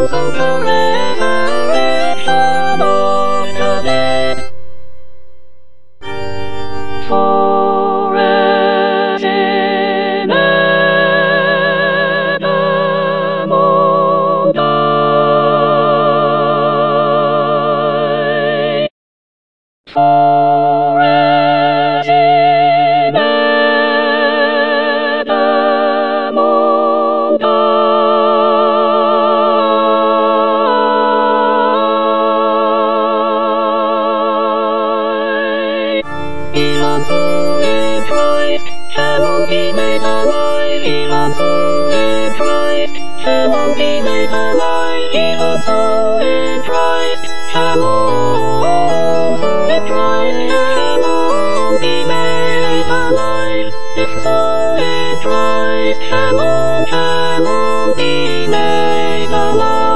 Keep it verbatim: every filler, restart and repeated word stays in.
souls of the resurrection of the dead. For as in Adam all die, for as in Adam all die, even so in Christ shall all be made alive, even so in Christ shall all be made alive, even so in Christ shall all, in Christ shall all be made alive, if so in Christ shall all, shall all be made alive.